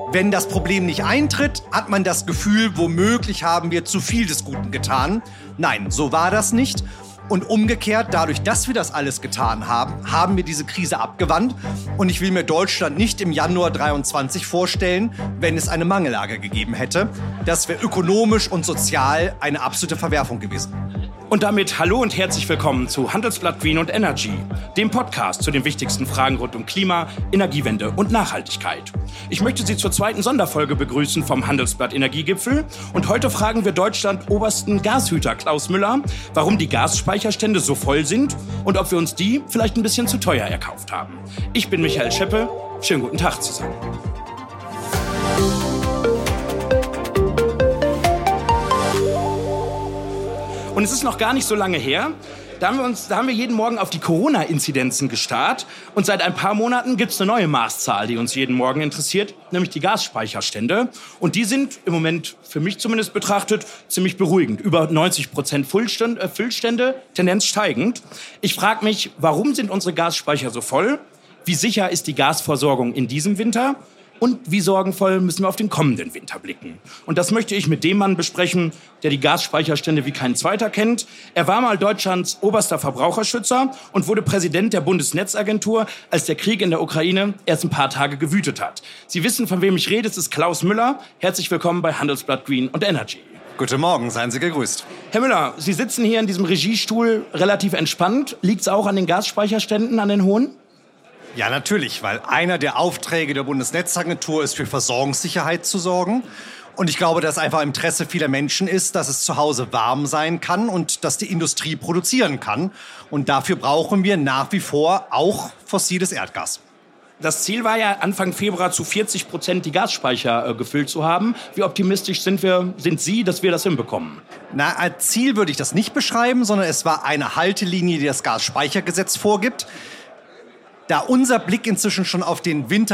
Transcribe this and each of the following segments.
Wenn das Problem nicht eintritt, hat man das Gefühl, womöglich haben wir zu viel des Guten getan. Nein, so war das nicht. Und umgekehrt, dadurch, dass wir das alles getan haben, haben wir diese Krise abgewandt. Und ich will mir Deutschland nicht im Januar 2023 vorstellen, wenn es eine Mangellage gegeben hätte. Das wäre ökonomisch und sozial eine absolute Verwerfung gewesen. Und damit hallo und herzlich willkommen zu Handelsblatt Green und Energy, dem Podcast zu den wichtigsten Fragen rund um Klima, Energiewende und Nachhaltigkeit. Ich möchte Sie zur zweiten Sonderfolge begrüßen vom Handelsblatt Energiegipfel. Und heute fragen wir Deutschland obersten Gashüter Klaus Müller, warum die Gasspeicherstände so voll sind und ob wir uns die vielleicht ein bisschen zu teuer erkauft haben. Ich bin Michael Scheppe. Schönen guten Tag zusammen. Und es ist noch gar nicht so lange her, da haben wir jeden Morgen auf die Corona-Inzidenzen gestarrt. Und seit ein paar Monaten gibt es eine neue Maßzahl, die uns jeden Morgen interessiert, nämlich die Gasspeicherstände. Und die sind im Moment, für mich zumindest betrachtet, ziemlich beruhigend. Über 90% Füllstände, Tendenz steigend. Ich frage mich, warum sind unsere Gasspeicher so voll? Wie sicher ist die Gasversorgung in diesem Winter? Und wie sorgenvoll müssen wir auf den kommenden Winter blicken? Und das möchte ich mit dem Mann besprechen, der die Gasspeicherstände wie kein zweiter kennt. Er war mal Deutschlands oberster Verbraucherschützer und wurde Präsident der Bundesnetzagentur, als der Krieg in der Ukraine erst ein paar Tage gewütet hat. Sie wissen, von wem ich rede, es ist Klaus Müller. Herzlich willkommen bei Handelsblatt Green und Energy. Guten Morgen, seien Sie gegrüßt. Herr Müller, Sie sitzen hier in diesem Regiestuhl relativ entspannt. Liegt es auch an den Gasspeicherständen, an den hohen? Ja, natürlich, weil einer der Aufträge der Bundesnetzagentur ist, für Versorgungssicherheit zu sorgen. Und ich glaube, dass einfach im Interesse vieler Menschen ist, dass es zu Hause warm sein kann und dass die Industrie produzieren kann. Und dafür brauchen wir nach wie vor auch fossiles Erdgas. Das Ziel war ja, Anfang Februar zu 40% die Gasspeicher gefüllt zu haben. Wie optimistisch sind Sie, dass wir das hinbekommen? Na, als Ziel würde ich das nicht beschreiben, sondern es war eine Haltelinie, die das Gasspeichergesetz vorgibt. Da unser Blick inzwischen schon auf den Winter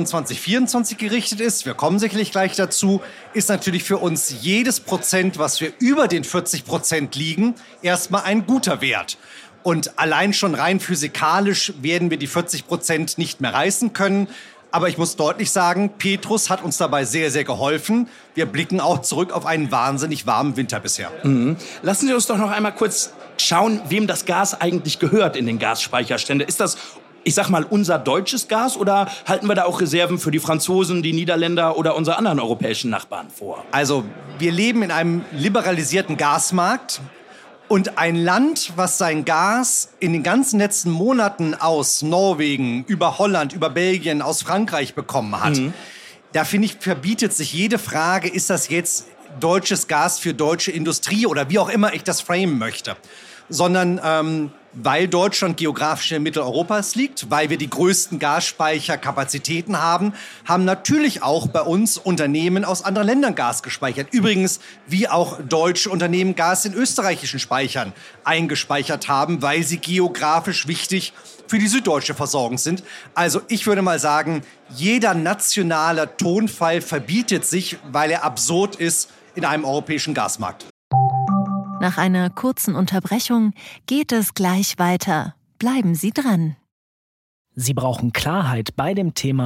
23/24 gerichtet ist, wir kommen sicherlich gleich dazu, ist natürlich für uns jedes Prozent, was wir über den 40% liegen, erstmal ein guter Wert. Und allein schon rein physikalisch werden wir die 40% nicht mehr reißen können. Aber ich muss deutlich sagen, Petrus hat uns dabei sehr, sehr geholfen. Wir blicken auch zurück auf einen wahnsinnig warmen Winter bisher. Lassen Sie uns doch noch einmal kurz schauen, wem das Gas eigentlich gehört in den Gasspeicherständen. Ist das, ich sag mal, unser deutsches Gas oder halten wir da auch Reserven für die Franzosen, die Niederländer oder unsere anderen europäischen Nachbarn vor? Also, wir leben in einem liberalisierten Gasmarkt. Und ein Land, was sein Gas in den ganzen letzten Monaten aus Norwegen, über Holland, über Belgien, aus Frankreich bekommen hat, da finde ich, verbietet sich jede Frage, ist das jetzt deutsches Gas für deutsche Industrie oder wie auch immer ich das framen möchte. Sondern weil Deutschland geografisch in Mitteleuropas liegt, weil wir die größten Gasspeicherkapazitäten haben, haben natürlich auch bei uns Unternehmen aus anderen Ländern Gas gespeichert. Übrigens, wie auch deutsche Unternehmen Gas in österreichischen Speichern eingespeichert haben, weil sie geografisch wichtig für die süddeutsche Versorgung sind. Also ich würde mal sagen, jeder nationale Tonfall verbietet sich, weil er absurd ist in einem europäischen Gasmarkt. Nach einer kurzen Unterbrechung geht es gleich weiter. Bleiben Sie dran. Sie brauchen Klarheit bei dem Thema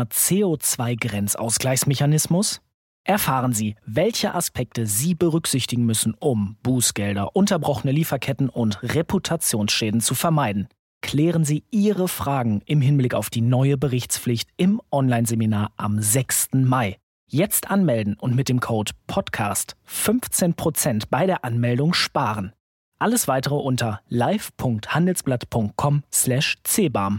CO2-Grenzausgleichsmechanismus? Erfahren Sie, welche Aspekte Sie berücksichtigen müssen, um Bußgelder, unterbrochene Lieferketten und Reputationsschäden zu vermeiden. Klären Sie Ihre Fragen im Hinblick auf die neue Berichtspflicht im Online-Seminar am 6. Mai. Jetzt anmelden und mit dem Code PODCAST 15% bei der Anmeldung sparen. Alles weitere unter live.handelsblatt.com/cbam.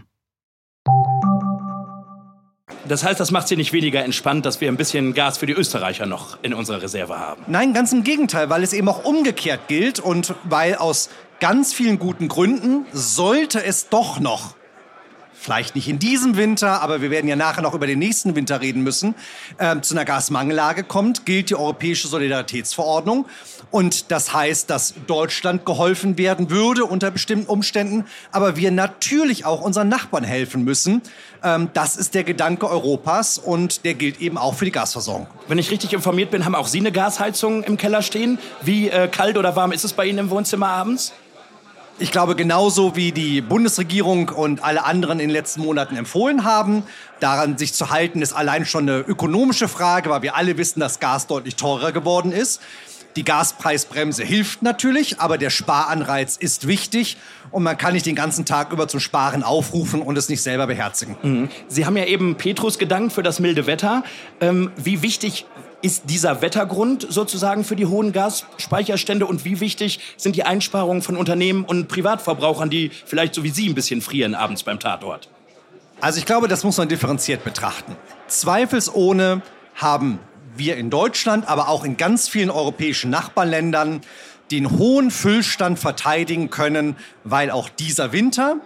Das heißt, das macht Sie nicht weniger entspannt, dass wir ein bisschen Gas für die Österreicher noch in unserer Reserve haben? Nein, ganz im Gegenteil, weil es eben auch umgekehrt gilt und weil aus ganz vielen guten Gründen sollte es doch noch, vielleicht nicht in diesem Winter, aber wir werden ja nachher noch über den nächsten Winter reden müssen, zu einer Gasmangellage kommt, gilt die Europäische Solidaritätsverordnung. Und das heißt, dass Deutschland geholfen werden würde unter bestimmten Umständen, aber wir natürlich auch unseren Nachbarn helfen müssen. Das ist der Gedanke Europas und der gilt eben auch für die Gasversorgung. Wenn ich richtig informiert bin, haben auch Sie eine Gasheizung im Keller stehen. Wie kalt oder warm ist es bei Ihnen im Wohnzimmer abends? Ich glaube, genauso wie die Bundesregierung und alle anderen in den letzten Monaten empfohlen haben, daran sich zu halten, ist allein schon eine ökonomische Frage, weil wir alle wissen, dass Gas deutlich teurer geworden ist. Die Gaspreisbremse hilft natürlich, aber der Sparanreiz ist wichtig und man kann nicht den ganzen Tag über zum Sparen aufrufen und es nicht selber beherzigen. Sie haben ja eben Petrus gedankt für das milde Wetter. Wie wichtig ist dieser Wettergrund sozusagen für die hohen Gasspeicherstände und wie wichtig sind die Einsparungen von Unternehmen und Privatverbrauchern, die vielleicht so wie Sie ein bisschen frieren abends beim Tatort? Also ich glaube, das muss man differenziert betrachten. Zweifelsohne haben wir in Deutschland, aber auch in ganz vielen europäischen Nachbarländern den hohen Füllstand verteidigen können, weil auch dieser Winter,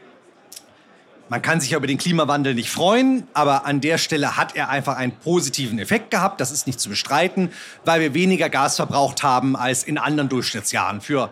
man kann sich ja über den Klimawandel nicht freuen, aber an der Stelle hat er einfach einen positiven Effekt gehabt. Das ist nicht zu bestreiten, weil wir weniger Gas verbraucht haben als in anderen Durchschnittsjahren. Für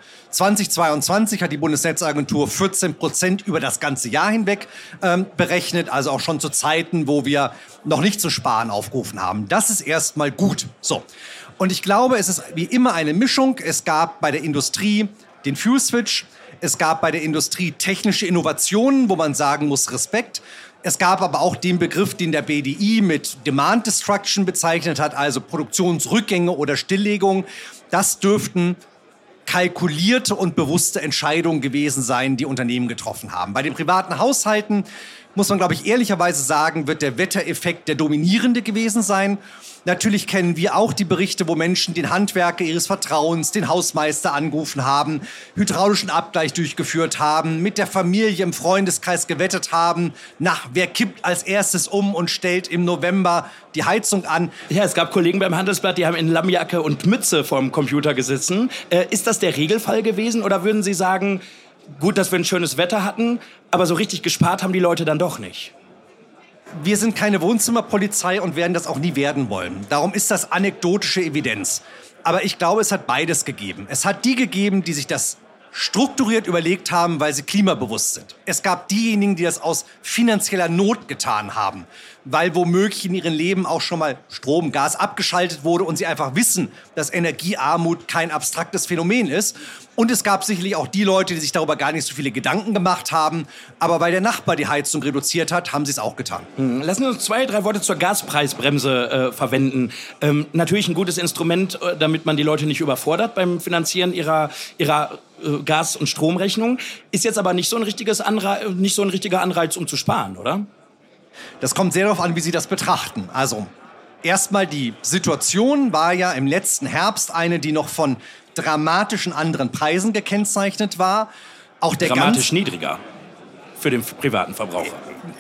2022 hat die Bundesnetzagentur 14% über das ganze Jahr hinweg berechnet, also auch schon zu Zeiten, wo wir noch nicht zu sparen aufgerufen haben. Das ist erstmal gut. So. Und ich glaube, es ist wie immer eine Mischung. Es gab bei der Industrie den Fuel Switch. Es gab bei der Industrie technische Innovationen, wo man sagen muss, Respekt. Es gab aber auch den Begriff, den der BDI mit Demand Destruction bezeichnet hat, also Produktionsrückgänge oder Stilllegung. Das dürften kalkulierte und bewusste Entscheidungen gewesen sein, die Unternehmen getroffen haben. Bei den privaten Haushalten muss man, glaube ich, ehrlicherweise sagen, wird der Wettereffekt der dominierende gewesen sein. Natürlich kennen wir auch die Berichte, wo Menschen den Handwerker ihres Vertrauens, den Hausmeister angerufen haben, hydraulischen Abgleich durchgeführt haben, mit der Familie im Freundeskreis gewettet haben, wer kippt als erstes um und stellt im November die Heizung an. Ja, es gab Kollegen beim Handelsblatt, die haben in Lammjacke und Mütze vorm Computer gesessen. Ist das der Regelfall gewesen oder würden Sie sagen, gut, dass wir ein schönes Wetter hatten, aber so richtig gespart haben die Leute dann doch nicht? Wir sind keine Wohnzimmerpolizei und werden das auch nie werden wollen. Darum ist das anekdotische Evidenz. Aber ich glaube, es hat beides gegeben. Es hat die gegeben, die sich das strukturiert überlegt haben, weil sie klimabewusst sind. Es gab diejenigen, die das aus finanzieller Not getan haben, weil womöglich in ihrem Leben auch schon mal Strom, Gas abgeschaltet wurde und sie einfach wissen, dass Energiearmut kein abstraktes Phänomen ist. Und es gab sicherlich auch die Leute, die sich darüber gar nicht so viele Gedanken gemacht haben. Aber weil der Nachbar die Heizung reduziert hat, haben sie es auch getan. Lassen Sie uns 2, 3 Worte zur Gaspreisbremse verwenden. Natürlich ein gutes Instrument, damit man die Leute nicht überfordert beim Finanzieren ihrer Gas- und Stromrechnung. Ist jetzt aber nicht so ein richtiger Anreiz, um zu sparen, oder? Das kommt sehr darauf an, wie Sie das betrachten. Also erstmal, die Situation war ja im letzten Herbst eine, die noch von dramatischen anderen Preisen gekennzeichnet war. Auch der dramatisch niedriger für den privaten Verbraucher.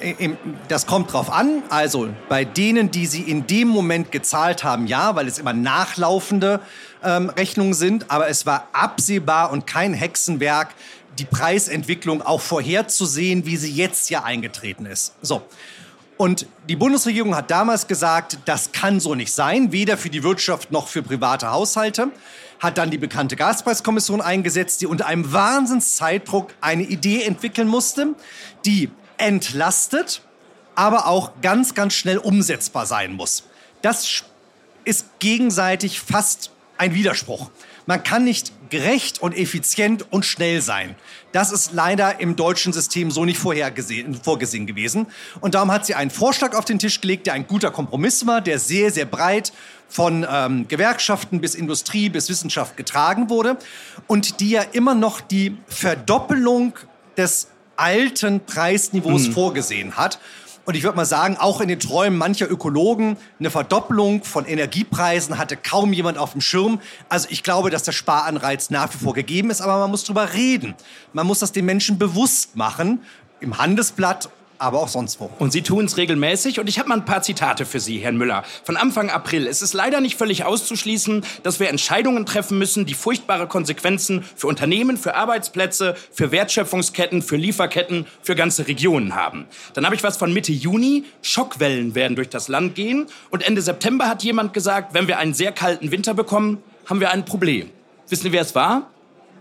Das kommt drauf an. Also bei denen, die sie in dem Moment gezahlt haben, ja, weil es immer nachlaufende Rechnungen sind. Aber es war absehbar und kein Hexenwerk, die Preisentwicklung auch vorherzusehen, wie sie jetzt ja eingetreten ist. So. Und die Bundesregierung hat damals gesagt, das kann so nicht sein, weder für die Wirtschaft noch für private Haushalte. Hat dann die bekannte Gaspreiskommission eingesetzt, die unter einem Wahnsinnszeitdruck eine Idee entwickeln musste, die entlastet, aber auch ganz, ganz schnell umsetzbar sein muss. Das ist gegenseitig fast ein Widerspruch. Man kann nicht gerecht und effizient und schnell sein. Das ist leider im deutschen System so nicht vorgesehen gewesen. Und darum hat sie einen Vorschlag auf den Tisch gelegt, der ein guter Kompromiss war, der sehr, sehr breit von Gewerkschaften bis Industrie bis Wissenschaft getragen wurde und die ja immer noch die Verdoppelung des alten Preisniveaus vorgesehen hat. Und ich würde mal sagen, auch in den Träumen mancher Ökologen, eine Verdoppelung von Energiepreisen hatte kaum jemand auf dem Schirm. Also ich glaube, dass der Sparanreiz nach wie vor gegeben ist, aber man muss drüber reden. Man muss das den Menschen bewusst machen, im Handelsblatt, aber auch sonst wo. Und Sie tun es regelmäßig. Und ich habe mal ein paar Zitate für Sie, Herrn Müller. Von Anfang April. Es ist leider nicht völlig auszuschließen, dass wir Entscheidungen treffen müssen, die furchtbare Konsequenzen für Unternehmen, für Arbeitsplätze, für Wertschöpfungsketten, für Lieferketten, für ganze Regionen haben. Dann habe ich was von Mitte Juni. Schockwellen werden durch das Land gehen. Und Ende September hat jemand gesagt, wenn wir einen sehr kalten Winter bekommen, haben wir ein Problem. Wissen Sie, wer es war?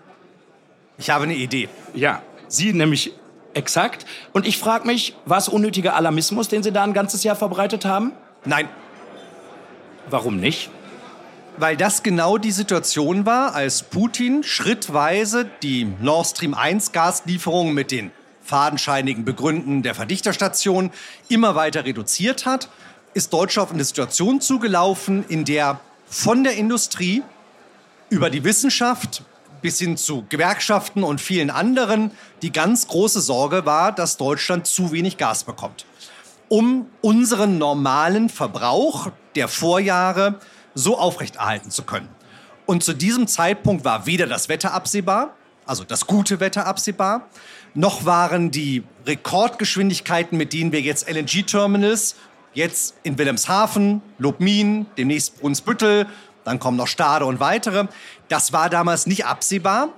Ich habe eine Idee. Ja, Sie nämlich. Exakt. Und ich frage mich, war es unnötiger Alarmismus, den Sie da ein ganzes Jahr verbreitet haben? Nein. Warum nicht? Weil das genau die Situation war, als Putin schrittweise die Nord Stream 1 Gaslieferungen mit den fadenscheinigen Begründen der Verdichterstation immer weiter reduziert hat, ist Deutschland auf eine Situation zugelaufen, in der von der Industrie über die Wissenschaft bis hin zu Gewerkschaften und vielen anderen die ganz große Sorge war, dass Deutschland zu wenig Gas bekommt, um unseren normalen Verbrauch der Vorjahre so aufrechterhalten zu können. Und zu diesem Zeitpunkt war weder das Wetter absehbar, also das gute Wetter absehbar, noch waren die Rekordgeschwindigkeiten, mit denen wir jetzt LNG-Terminals, jetzt in Wilhelmshaven, Lubmin, demnächst Brunsbüttel, dann kommen noch Stade und weitere, das war damals nicht absehbar.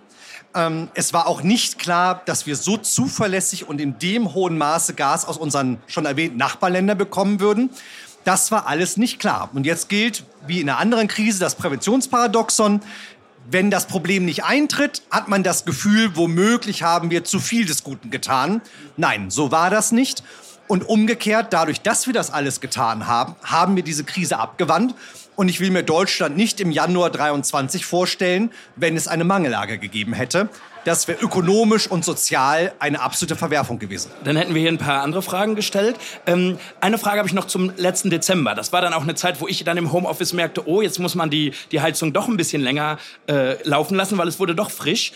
Es war auch nicht klar, dass wir so zuverlässig und in dem hohen Maße Gas aus unseren schon erwähnten Nachbarländern bekommen würden. Das war alles nicht klar. Und jetzt gilt, wie in einer anderen Krise, das Präventionsparadoxon. Wenn das Problem nicht eintritt, hat man das Gefühl, womöglich haben wir zu viel des Guten getan. Nein, so war das nicht. Und umgekehrt, dadurch, dass wir das alles getan haben, haben wir diese Krise abgewandt. Und ich will mir Deutschland nicht im Januar 23 vorstellen, wenn es eine Mangellage gegeben hätte. Das wäre ökonomisch und sozial eine absolute Verwerfung gewesen. Dann hätten wir hier ein paar andere Fragen gestellt. Eine Frage habe ich noch zum letzten Dezember. Das war dann auch eine Zeit, wo ich dann im Homeoffice merkte, oh, jetzt muss man die Heizung doch ein bisschen länger laufen lassen, weil es wurde doch frisch.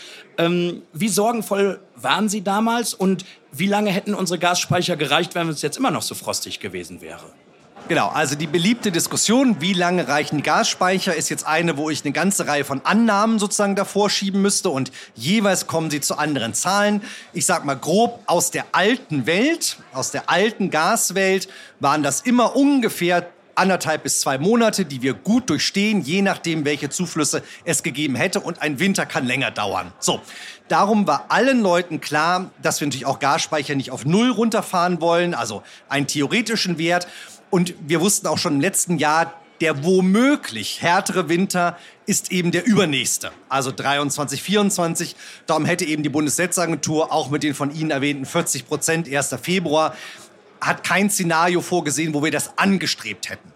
Wie sorgenvoll waren Sie damals und wie lange hätten unsere Gasspeicher gereicht, wenn es jetzt immer noch so frostig gewesen wäre? Genau, also die beliebte Diskussion, wie lange reichen die Gasspeicher, ist jetzt eine, wo ich eine ganze Reihe von Annahmen sozusagen davor schieben müsste und jeweils kommen sie zu anderen Zahlen. Ich sag mal grob, aus der alten Welt, aus der alten Gaswelt waren das immer ungefähr 1,5 bis 2 Monate, die wir gut durchstehen, je nachdem, welche Zuflüsse es gegeben hätte. Und ein Winter kann länger dauern. So, darum war allen Leuten klar, dass wir natürlich auch Gasspeicher nicht auf 0 runterfahren wollen, also einen theoretischen Wert. Und wir wussten auch schon im letzten Jahr, der womöglich härtere Winter ist eben der übernächste, also 23, 24. Darum hätte eben die Bundesnetzagentur auch mit den von Ihnen erwähnten 40%, 1. Februar, hat kein Szenario vorgesehen, wo wir das angestrebt hätten.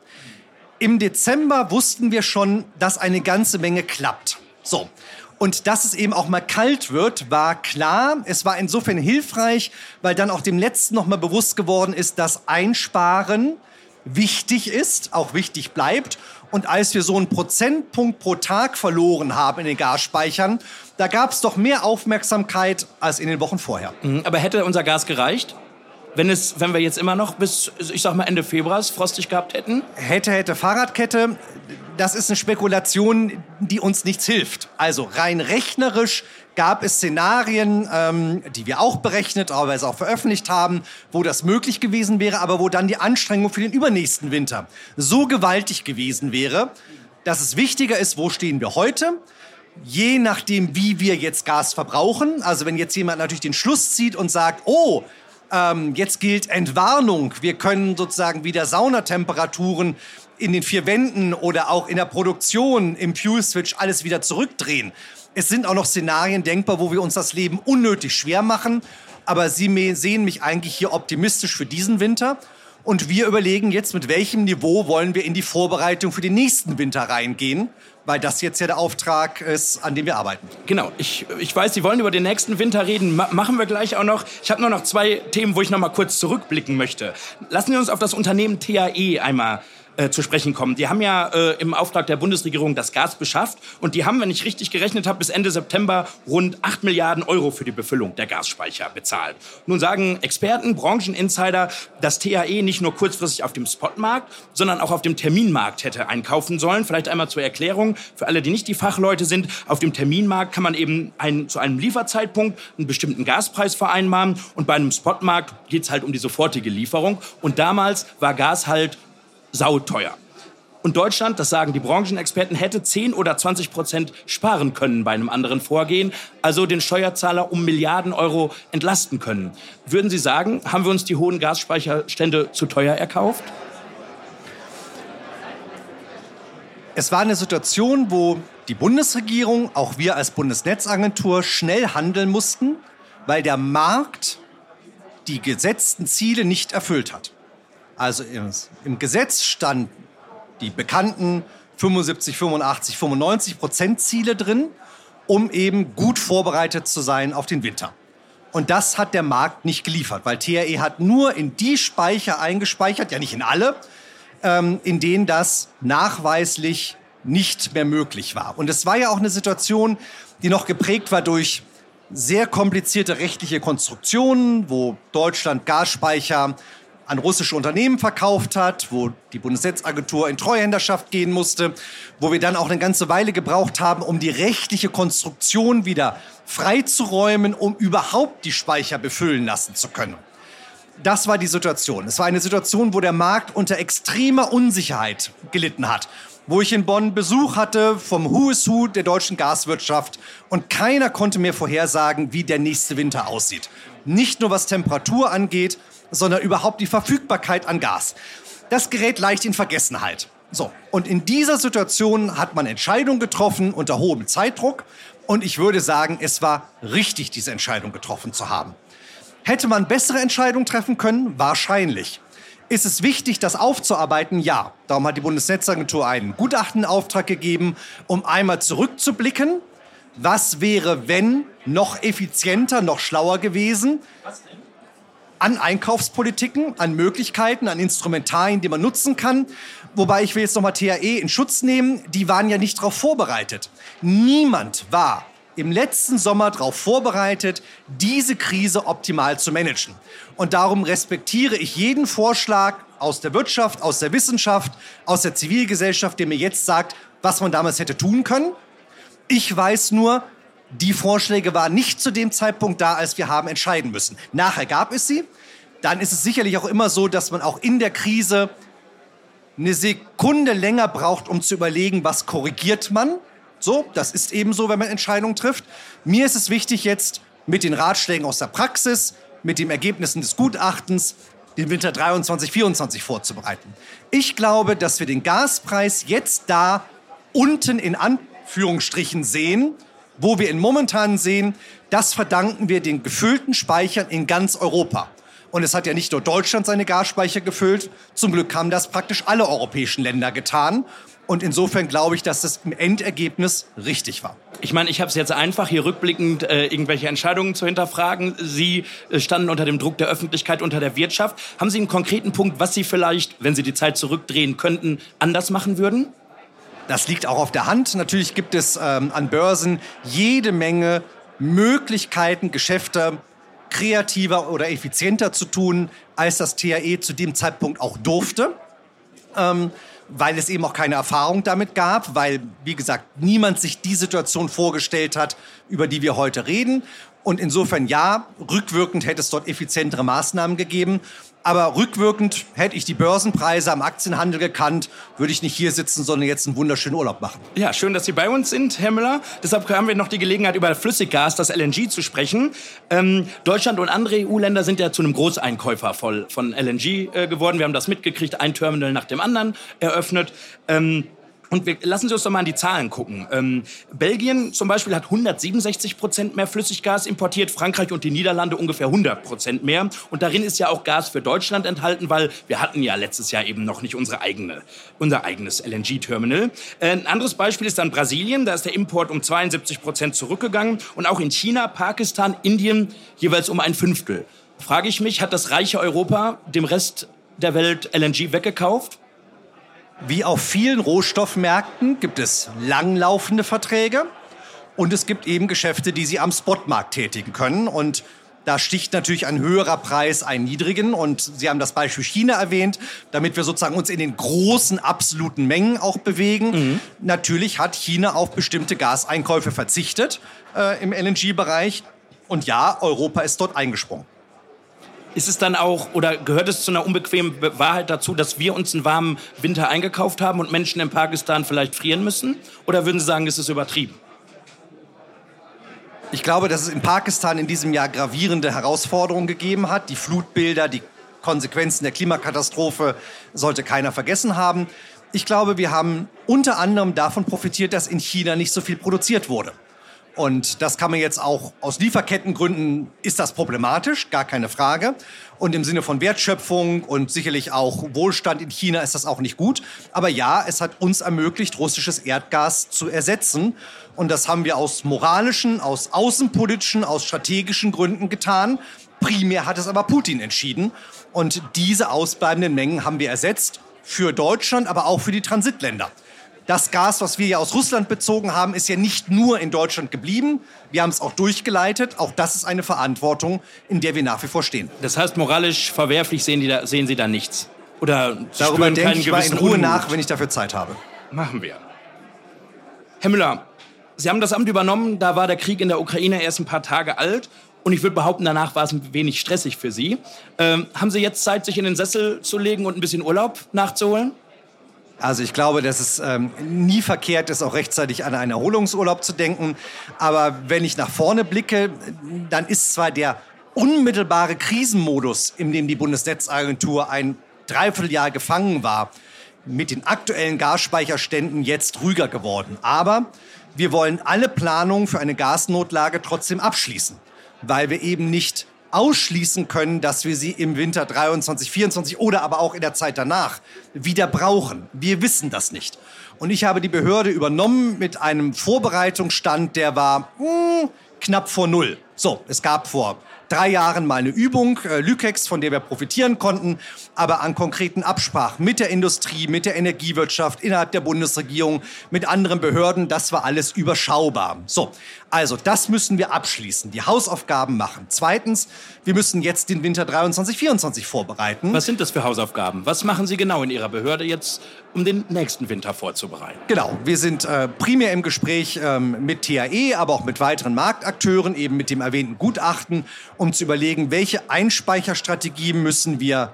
Im Dezember wussten wir schon, dass eine ganze Menge klappt. So. Und dass es eben auch mal kalt wird, war klar. Es war insofern hilfreich, weil dann auch dem Letzten noch mal bewusst geworden ist, dass Einsparen wichtig ist, auch wichtig bleibt. Und als wir so einen Prozentpunkt pro Tag verloren haben in den Gasspeichern, da gab es doch mehr Aufmerksamkeit als in den Wochen vorher. Aber hätte unser Gas gereicht? Wenn wir jetzt immer noch bis, ich sag mal, Ende Februar frostig gehabt hätten? Hätte Fahrradkette, das ist eine Spekulation, die uns nichts hilft. Also rein rechnerisch gab es Szenarien, die wir auch berechnet, aber es auch veröffentlicht haben, wo das möglich gewesen wäre, aber wo dann die Anstrengung für den übernächsten Winter so gewaltig gewesen wäre, dass es wichtiger ist, wo stehen wir heute, je nachdem, wie wir jetzt Gas verbrauchen. Also wenn jetzt jemand natürlich den Schluss zieht und sagt, oh, jetzt gilt Entwarnung, wir können sozusagen wieder Saunatemperaturen in den 4 Wänden oder auch in der Produktion, im Fuel-Switch alles wieder zurückdrehen. Es sind auch noch Szenarien denkbar, wo wir uns das Leben unnötig schwer machen. Aber Sie sehen mich eigentlich hier optimistisch für diesen Winter. Und wir überlegen jetzt, mit welchem Niveau wollen wir in die Vorbereitung für den nächsten Winter reingehen. Weil das jetzt ja der Auftrag ist, an dem wir arbeiten. Genau, ich weiß, Sie wollen über den nächsten Winter reden. Machen wir gleich auch noch. Ich habe nur noch 2 Themen, wo ich noch mal kurz zurückblicken möchte. Lassen wir uns auf das Unternehmen TAE einmal zu sprechen kommen. Die haben ja im Auftrag der Bundesregierung das Gas beschafft und die haben, wenn ich richtig gerechnet habe, bis Ende September rund 8 Milliarden Euro für die Befüllung der Gasspeicher bezahlt. Nun sagen Experten, Brancheninsider, dass TAE nicht nur kurzfristig auf dem Spotmarkt, sondern auch auf dem Terminmarkt hätte einkaufen sollen. Vielleicht einmal zur Erklärung, für alle, die nicht die Fachleute sind, auf dem Terminmarkt kann man eben zu einem Lieferzeitpunkt einen bestimmten Gaspreis vereinbaren und bei einem Spotmarkt geht es halt um die sofortige Lieferung und damals war Gas halt sauteuer. Und Deutschland, das sagen die Branchenexperten, hätte 10 oder 20% sparen können bei einem anderen Vorgehen, also den Steuerzahler um Milliarden Euro entlasten können. Würden Sie sagen, haben wir uns die hohen Gasspeicherstände zu teuer erkauft? Es war eine Situation, wo die Bundesregierung, auch wir als Bundesnetzagentur, schnell handeln mussten, weil der Markt die gesetzten Ziele nicht erfüllt hat. Also im Gesetz stand die bekannten 75, 85, 95% Ziele drin, um eben gut vorbereitet zu sein auf den Winter. Und das hat der Markt nicht geliefert, weil THE hat nur in die Speicher eingespeichert, ja nicht in alle, in denen das nachweislich nicht mehr möglich war. Und es war ja auch eine Situation, die noch geprägt war durch sehr komplizierte rechtliche Konstruktionen, wo Deutschland Gasspeicher an russische Unternehmen verkauft hat, wo die Bundesnetzagentur in Treuhänderschaft gehen musste, wo wir dann auch eine ganze Weile gebraucht haben, um die rechtliche Konstruktion wieder freizuräumen, um überhaupt die Speicher befüllen lassen zu können. Das war die Situation. Es war eine Situation, wo der Markt unter extremer Unsicherheit gelitten hat, wo ich in Bonn Besuch hatte vom Who is Who der deutschen Gaswirtschaft und keiner konnte mir vorhersagen, wie der nächste Winter aussieht. Nicht nur was Temperatur angeht, sondern überhaupt die Verfügbarkeit an Gas. Das gerät leicht in Vergessenheit. So, und in dieser Situation hat man Entscheidungen getroffen unter hohem Zeitdruck und ich würde sagen, es war richtig, diese Entscheidung getroffen zu haben. Hätte man bessere Entscheidungen treffen können? Wahrscheinlich. Ist es wichtig, das aufzuarbeiten? Ja. Darum hat die Bundesnetzagentur einen Gutachtenauftrag gegeben, um einmal zurückzublicken. Was wäre, wenn, noch effizienter, noch schlauer gewesen? Was denn? An Einkaufspolitiken, an Möglichkeiten, an Instrumentarien, die man nutzen kann. Wobei ich will jetzt nochmal THE in Schutz nehmen, die waren ja nicht darauf vorbereitet. Niemand war im letzten Sommer darauf vorbereitet, diese Krise optimal zu managen. Und darum respektiere ich jeden Vorschlag aus der Wirtschaft, aus der Wissenschaft, aus der Zivilgesellschaft, der mir jetzt sagt, was man damals hätte tun können. Ich weiß nur, die Vorschläge waren nicht zu dem Zeitpunkt da, als wir haben entscheiden müssen. Nachher gab es sie. Dann ist es sicherlich auch immer so, dass man auch in der Krise eine Sekunde länger braucht, um zu überlegen, was korrigiert man. So, das ist eben so, wenn man Entscheidungen trifft. Mir ist es wichtig, jetzt mit den Ratschlägen aus der Praxis, mit den Ergebnissen des Gutachtens, den Winter 23, 24 vorzubereiten. Ich glaube, dass wir den Gaspreis jetzt da unten in Anführungsstrichen sehen, wo wir ihn momentan sehen, das verdanken wir den gefüllten Speichern in ganz Europa. Und es hat ja nicht nur Deutschland seine Gasspeicher gefüllt, zum Glück haben das praktisch alle europäischen Länder getan. Und insofern glaube ich, dass das im Endergebnis richtig war. Ich meine, ich habe es jetzt einfach, hier rückblickend irgendwelche Entscheidungen zu hinterfragen. Sie standen unter dem Druck der Öffentlichkeit, unter der Wirtschaft. Haben Sie einen konkreten Punkt, was Sie vielleicht, wenn Sie die Zeit zurückdrehen könnten, anders machen würden? Das liegt auch auf der Hand. Natürlich gibt es an Börsen jede Menge Möglichkeiten, Geschäfte kreativer oder effizienter zu tun, als das THE zu dem Zeitpunkt auch durfte. Weil es eben auch keine Erfahrung damit gab, weil, wie gesagt, niemand sich die Situation vorgestellt hat, über die wir heute reden. Und insofern ja, rückwirkend hätte es dort effizientere Maßnahmen gegeben. Aber rückwirkend hätte ich die Börsenpreise am Aktienhandel gekannt, würde ich nicht hier sitzen, sondern jetzt einen wunderschönen Urlaub machen. Ja, schön, dass Sie bei uns sind, Herr Müller. Deshalb haben wir noch die Gelegenheit, über Flüssiggas, das LNG, zu sprechen. Deutschland und andere EU-Länder sind ja zu einem Großeinkäufer von LNG geworden. Wir haben das mitgekriegt, ein Terminal nach dem anderen eröffnet. Und lassen Sie uns doch mal an die Zahlen gucken. Belgien zum Beispiel hat 167% mehr Flüssiggas importiert, Frankreich und die Niederlande ungefähr 100% mehr. Und darin ist ja auch Gas für Deutschland enthalten, weil wir hatten ja letztes Jahr eben noch nicht unser eigenes LNG-Terminal. Ein anderes Beispiel ist dann Brasilien, da ist der Import um 72% zurückgegangen. Und auch in China, Pakistan, Indien jeweils um ein Fünftel. Frage ich mich, hat das reiche Europa dem Rest der Welt LNG weggekauft? Wie auf vielen Rohstoffmärkten gibt es langlaufende Verträge und es gibt eben Geschäfte, die Sie am Spotmarkt tätigen können. Und da sticht natürlich ein höherer Preis einen niedrigen. Und Sie haben das Beispiel China erwähnt, damit wir sozusagen uns in den großen absoluten Mengen auch bewegen. Mhm. Natürlich hat China auf bestimmte Gaseinkäufe verzichtet im LNG-Bereich. Und ja, Europa ist dort eingesprungen. Ist es dann auch, oder gehört es zu einer unbequemen Wahrheit dazu, dass wir uns einen warmen Winter eingekauft haben und Menschen in Pakistan vielleicht frieren müssen? Oder würden Sie sagen, es ist übertrieben? Ich glaube, dass es in Pakistan in diesem Jahr gravierende Herausforderungen gegeben hat. Die Flutbilder, die Konsequenzen der Klimakatastrophe sollte keiner vergessen haben. Ich glaube, wir haben unter anderem davon profitiert, dass in China nicht so viel produziert wurde. Und das kann man jetzt auch aus Lieferkettengründen, ist das problematisch, gar keine Frage. Und im Sinne von Wertschöpfung und sicherlich auch Wohlstand in China ist das auch nicht gut. Aber ja, es hat uns ermöglicht, russisches Erdgas zu ersetzen. Und das haben wir aus moralischen, aus außenpolitischen, aus strategischen Gründen getan. Primär hat es aber Putin entschieden. Und diese ausbleibenden Mengen haben wir ersetzt für Deutschland, aber auch für die Transitländer. Das Gas, was wir ja aus Russland bezogen haben, ist ja nicht nur in Deutschland geblieben. Wir haben es auch durchgeleitet. Auch das ist eine Verantwortung, in der wir nach wie vor stehen. Das heißt, moralisch verwerflich sehen Sie da nichts? Oder Sie darüber spüren denke keinen ich mal in gewissen Ruhe Unmut? nach, wenn ich dafür Zeit habe. Machen wir. Herr Müller, Sie haben das Amt übernommen, da war der Krieg in der Ukraine erst ein paar Tage alt. Und ich würde behaupten, danach war es ein wenig stressig für Sie. Haben Sie jetzt Zeit, sich in den Sessel zu legen und ein bisschen Urlaub nachzuholen? Also ich glaube, dass es nie verkehrt ist, auch rechtzeitig an einen Erholungsurlaub zu denken. Aber wenn ich nach vorne blicke, dann ist zwar der unmittelbare Krisenmodus, in dem die Bundesnetzagentur ein Dreivierteljahr gefangen war, mit den aktuellen Gasspeicherständen jetzt ruhiger geworden. Aber wir wollen alle Planungen für eine Gasnotlage trotzdem abschließen, weil wir eben nicht ausschließen können, dass wir sie im Winter 23, 24 oder aber auch in der Zeit danach wieder brauchen. Wir wissen das nicht. Und ich habe die Behörde übernommen mit einem Vorbereitungsstand, der war knapp vor Null. So, es gab vor 3 Jahren mal eine Übung, Lükex, von der wir profitieren konnten, aber an konkreten Absprachen mit der Industrie, mit der Energiewirtschaft, innerhalb der Bundesregierung, mit anderen Behörden, das war alles überschaubar. So, also das müssen wir abschließen, die Hausaufgaben machen. Zweitens, wir müssen jetzt den Winter 23, 24 vorbereiten. Was sind das für Hausaufgaben? Was machen Sie genau in Ihrer Behörde jetzt, um den nächsten Winter vorzubereiten? Genau, wir sind primär im Gespräch mit TAE, aber auch mit weiteren Marktakteuren, eben mit dem erwähnten Gutachten, um zu überlegen, welche Einspeicherstrategie müssen wir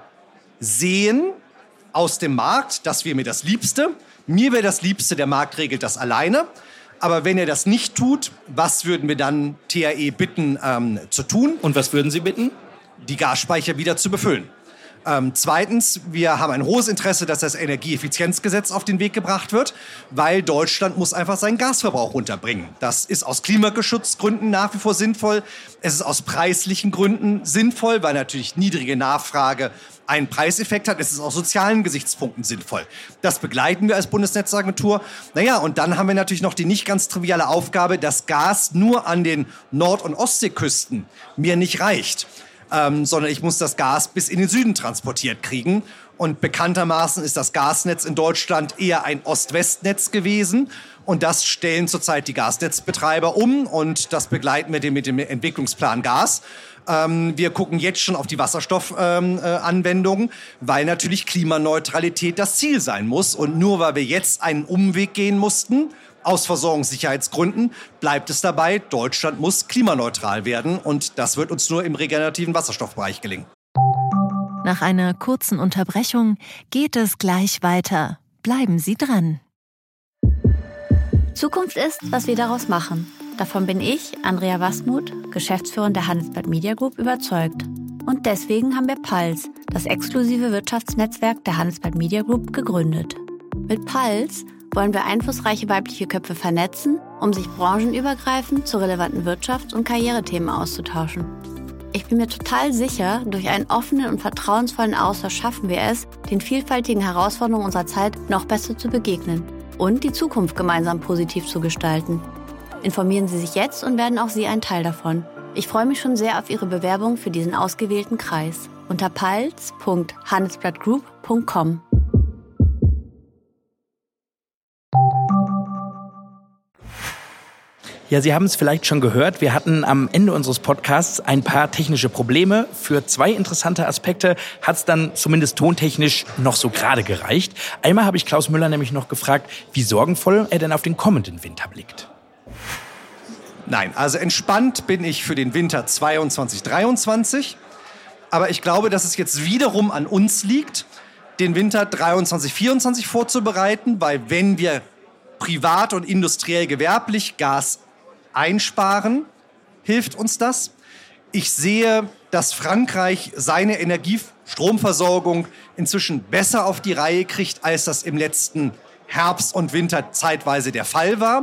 sehen aus dem Markt. Das wäre mir das Liebste. Mir wäre das Liebste, der Markt regelt das alleine. Aber wenn er das nicht tut, was würden wir dann TAE bitten zu tun? Und was würden Sie bitten? Die Gasspeicher wieder zu befüllen. Zweitens, wir haben ein hohes Interesse, dass das Energieeffizienzgesetz auf den Weg gebracht wird, weil Deutschland muss einfach seinen Gasverbrauch runterbringen. Das ist aus Klimaschutzgründen nach wie vor sinnvoll. Es ist aus preislichen Gründen sinnvoll, weil natürlich niedrige Nachfrage einen Preiseffekt hat. Es ist aus sozialen Gesichtspunkten sinnvoll. Das begleiten wir als Bundesnetzagentur. Naja, und dann haben wir natürlich noch die nicht ganz triviale Aufgabe, dass Gas nur an den Nord- und Ostseeküsten mir nicht reicht. Sondern ich muss das Gas bis in den Süden transportiert kriegen. Und bekanntermaßen ist das Gasnetz in Deutschland eher ein Ost-West-Netz gewesen. Und das stellen zurzeit die Gasnetzbetreiber um. Und das begleiten wir mit dem Entwicklungsplan Gas. Wir gucken jetzt schon auf die Wasserstoffanwendungen, weil natürlich Klimaneutralität das Ziel sein muss. Und nur weil wir jetzt einen Umweg gehen mussten, aus Versorgungssicherheitsgründen, bleibt es dabei, Deutschland muss klimaneutral werden und das wird uns nur im regenerativen Wasserstoffbereich gelingen. Nach einer kurzen Unterbrechung geht es gleich weiter. Bleiben Sie dran. Zukunft ist, was wir daraus machen. Davon bin ich, Andrea Wasmuth, Geschäftsführerin der Handelsblatt Media Group, überzeugt. Und deswegen haben wir Puls, das exklusive Wirtschaftsnetzwerk der Handelsblatt Media Group, gegründet. Mit Puls wollen wir einflussreiche weibliche Köpfe vernetzen, um sich branchenübergreifend zu relevanten Wirtschafts- und Karrierethemen auszutauschen. Ich bin mir total sicher, durch einen offenen und vertrauensvollen Austausch schaffen wir es, den vielfältigen Herausforderungen unserer Zeit noch besser zu begegnen und die Zukunft gemeinsam positiv zu gestalten. Informieren Sie sich jetzt und werden auch Sie ein Teil davon. Ich freue mich schon sehr auf Ihre Bewerbung für diesen ausgewählten Kreis unter puls.handelsblattgroup.com. Ja, Sie haben es vielleicht schon gehört. Wir hatten am Ende unseres Podcasts ein paar technische Probleme. Für 2 interessante Aspekte hat es dann zumindest tontechnisch noch so gerade gereicht. Einmal habe ich Klaus Müller nämlich noch gefragt, wie sorgenvoll er denn auf den kommenden Winter blickt. Nein, also entspannt bin ich für den Winter 22, 23. Aber ich glaube, dass es jetzt wiederum an uns liegt, den Winter 23, 24 vorzubereiten, weil wenn wir privat und industriell gewerblich Gas einsparen, hilft uns das. Ich sehe, dass Frankreich seine Stromversorgung inzwischen besser auf die Reihe kriegt, als das im letzten Herbst und Winter zeitweise der Fall war.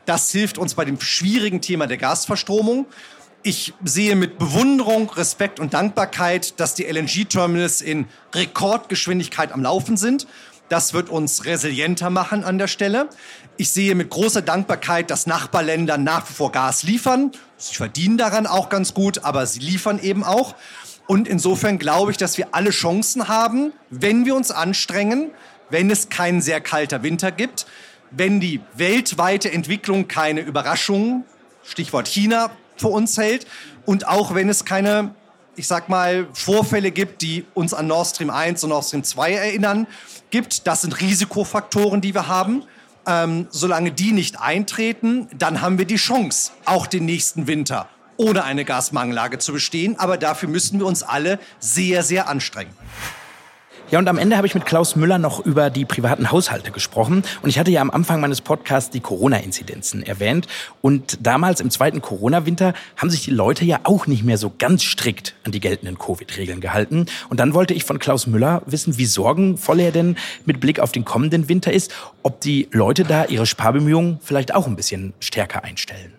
Das hilft uns bei dem schwierigen Thema der Gasverstromung. Ich sehe mit Bewunderung, Respekt und Dankbarkeit, dass die LNG-Terminals in Rekordgeschwindigkeit am Laufen sind. Das wird uns resilienter machen an der Stelle. Ich sehe mit großer Dankbarkeit, dass Nachbarländer nach wie vor Gas liefern. Sie verdienen daran auch ganz gut, aber sie liefern eben auch. Und insofern glaube ich, dass wir alle Chancen haben, wenn wir uns anstrengen, wenn es kein sehr kalter Winter gibt, wenn die weltweite Entwicklung keine Überraschungen, Stichwort China, für uns hält und auch wenn es keine, ich sag mal, Vorfälle gibt, die uns an Nord Stream 1 und Nord Stream 2 erinnern, gibt. Das sind Risikofaktoren, die wir haben. Solange die nicht eintreten, dann haben wir die Chance, auch den nächsten Winter ohne eine Gasmangellage zu bestehen. Aber dafür müssen wir uns alle sehr, sehr anstrengen. Ja, und am Ende habe ich mit Klaus Müller noch über die privaten Haushalte gesprochen. Und ich hatte ja am Anfang meines Podcasts die Corona-Inzidenzen erwähnt. Und damals im zweiten Corona-Winter haben sich die Leute ja auch nicht mehr so ganz strikt an die geltenden Covid-Regeln gehalten. Und dann wollte ich von Klaus Müller wissen, wie sorgenvoll er denn mit Blick auf den kommenden Winter ist, ob die Leute da ihre Sparbemühungen vielleicht auch ein bisschen stärker einstellen.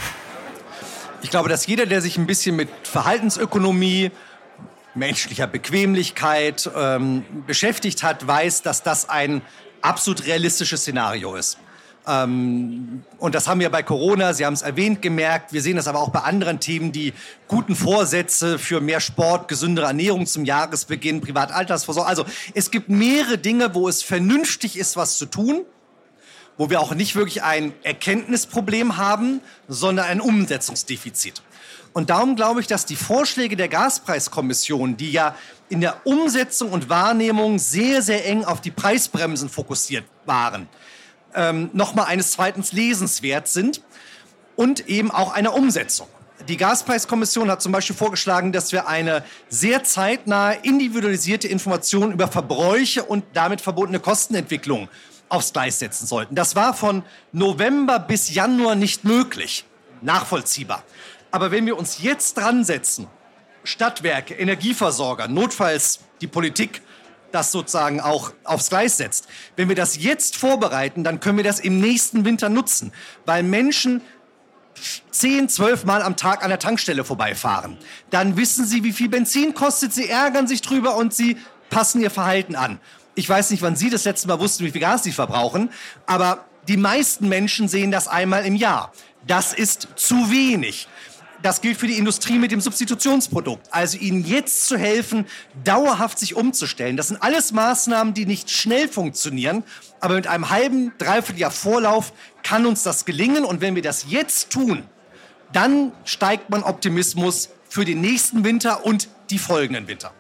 Ich glaube, dass jeder, der sich ein bisschen mit Verhaltensökonomie, menschlicher Bequemlichkeit beschäftigt hat, weiß, dass das ein absolut realistisches Szenario ist. Und das haben wir bei Corona, Sie haben es erwähnt, gemerkt. Wir sehen das aber auch bei anderen Themen, die guten Vorsätze für mehr Sport, gesündere Ernährung zum Jahresbeginn, Privataltersvorsorge. Also es gibt mehrere Dinge, wo es vernünftig ist, was zu tun, wo wir auch nicht wirklich ein Erkenntnisproblem haben, sondern ein Umsetzungsdefizit. Und darum glaube ich, dass die Vorschläge der Gaspreiskommission, die ja in der Umsetzung und Wahrnehmung sehr, sehr eng auf die Preisbremsen fokussiert waren, nochmal eines zweiten Lesens wert sind und eben auch einer Umsetzung. Die Gaspreiskommission hat zum Beispiel vorgeschlagen, dass wir eine sehr zeitnahe, individualisierte Information über Verbräuche und damit verbundene Kostenentwicklung aufs Gleis setzen sollten. Das war von November bis Januar nicht möglich, nachvollziehbar. Aber wenn wir uns jetzt dran setzen, Stadtwerke, Energieversorger, notfalls die Politik, das sozusagen auch aufs Gleis setzt, wenn wir das jetzt vorbereiten, dann können wir das im nächsten Winter nutzen, weil Menschen 10, 12 Mal am Tag an der Tankstelle vorbeifahren. Dann wissen sie, wie viel Benzin kostet, sie ärgern sich drüber und sie passen ihr Verhalten an. Ich weiß nicht, wann Sie das letzte Mal wussten, wie viel Gas Sie verbrauchen, aber die meisten Menschen sehen das einmal im Jahr. Das ist zu wenig. Das gilt für die Industrie mit dem Substitutionsprodukt. Also ihnen jetzt zu helfen, dauerhaft sich umzustellen. Das sind alles Maßnahmen, die nicht schnell funktionieren. Aber mit einem halben, dreiviertel Jahr Vorlauf kann uns das gelingen. Und wenn wir das jetzt tun, dann steigt mein Optimismus für den nächsten Winter und die folgenden Winter.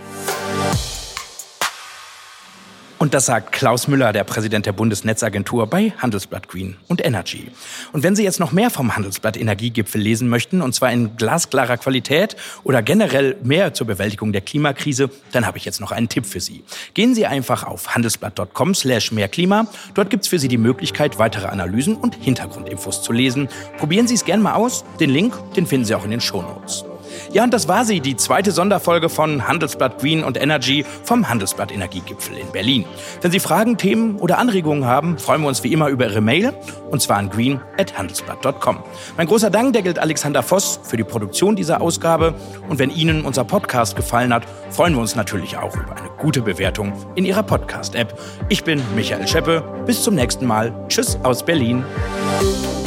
Und das sagt Klaus Müller, der Präsident der Bundesnetzagentur bei Handelsblatt Green und Energy. Und wenn Sie jetzt noch mehr vom Handelsblatt Energiegipfel lesen möchten, und zwar in glasklarer Qualität oder generell mehr zur Bewältigung der Klimakrise, dann habe ich jetzt noch einen Tipp für Sie. Gehen Sie einfach auf handelsblatt.com/mehrklima. Dort gibt es für Sie die Möglichkeit, weitere Analysen und Hintergrundinfos zu lesen. Probieren Sie es gerne mal aus. Den Link, den finden Sie auch in den Shownotes. Ja, und das war sie, die zweite Sonderfolge von Handelsblatt Green und Energy vom Handelsblatt Energiegipfel in Berlin. Wenn Sie Fragen, Themen oder Anregungen haben, freuen wir uns wie immer über Ihre Mail, und zwar an green@handelsblatt.com. Mein großer Dank, der gilt Alexander Voss für die Produktion dieser Ausgabe. Und wenn Ihnen unser Podcast gefallen hat, freuen wir uns natürlich auch über eine gute Bewertung in Ihrer Podcast-App. Ich bin Michael Scheppe. Bis zum nächsten Mal. Tschüss aus Berlin.